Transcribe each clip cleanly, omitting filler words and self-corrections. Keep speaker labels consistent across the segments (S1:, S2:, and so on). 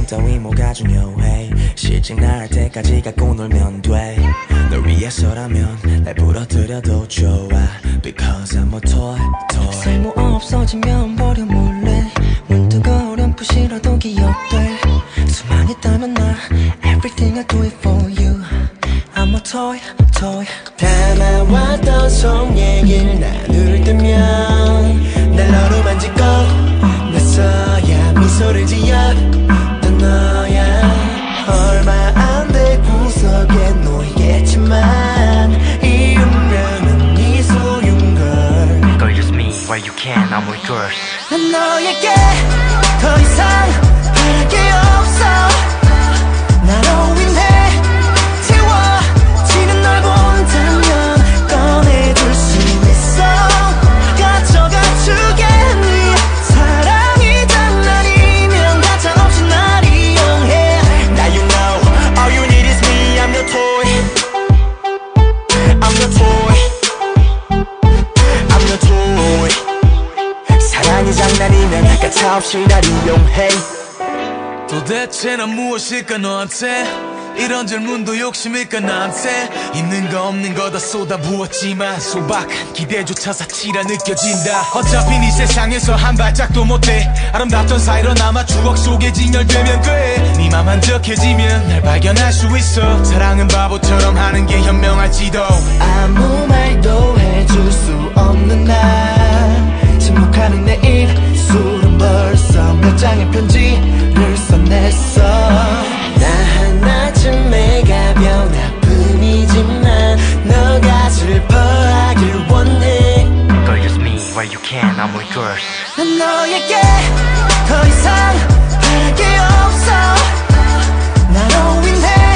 S1: 따위 뭐가 중요해. 실직 날 때까지 갖고 놀면 돼. 널 위해서라면 날 부러뜨려도 좋아. Because I'm a toy.
S2: 쓸모 없어지면 버려 몰래. 문득 어렴풋이라도 기억돼. 수많이 있다면 나 Everything I do it for you. I'm a toy.
S3: 담아왔던 속 얘기를 나눌 때면 날 어루만지고 나서야 미소를 지었던 너야. 얼마 안 돼 구석에 놓이겠지만 이 운명은 네 소유인 걸.
S4: Girl, use me where you can, I'm with girls.
S3: 난 너에게 더 이상 바랄 게 없어. 나로 인해 채워지는 널 본다면 꺼내둘 수 있어. 가져가 주겠니. 사랑이 장난이면 가차없이 날 이용해. Now you know all you need is me. I'm your toy. I'm your toy. I'm your toy. 사랑이 장난이면 가차없이 날 이용해.
S5: 도대체 난 무엇일까 너한테. 이런 질문도 욕심일까 나한테. 있는 거 없는 거 다 쏟아부었지만 소박한 기대조차 사치라 느껴진다. 어차피 네 세상에서 한 발짝도 못해. 아름답던 사이로 남아 추억 속에 진열되면 돼. 네 맘 한적해지면 날 발견할 수 있어. 사랑은 바보처럼 하는 게 현명할지도.
S3: 아무 말도 해줄 수 없는 날. 침묵하는 내 입술은 벌써 몇 장의 편지를 써냈어. 나 하나쯤의 가벼운 아픔이지만 너가 슬퍼하길 원해.
S4: Girl, use me where you can, I'm with girls.
S3: 난 너에게 더 이상 바랄 게 없어. 나로 인해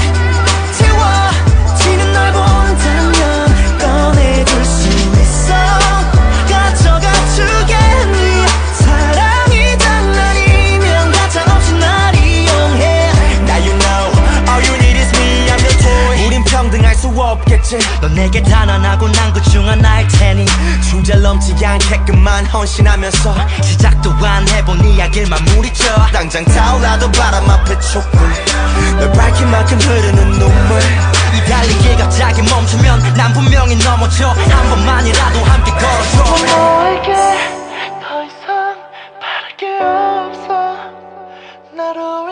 S3: 채워지는 널 본다면 꺼내둘 수 있어. 가져가 주겠니. 사랑이 장난이면 가차없이 날 이용해. Now you know all you need is me. I'm your toy.
S1: 우린 평등할 수 없겠지.
S3: 넌 내게 단언하고 난 그 중 하나일 테니
S1: 주제 넘지 않게끔만 헌신하면서
S3: 시작도 안 해본 이야기를 마무리쳐.
S1: 당장 타올라도 바람 앞에 촛불. 널 밝힌 만큼 흐르는 눈물.
S3: 이 달리기 갑자기 멈추면 난 분명히 넘어져. 한 번만이라도 함께 걸어줘. 너에게 더 이상 바랄 게 없어. 나로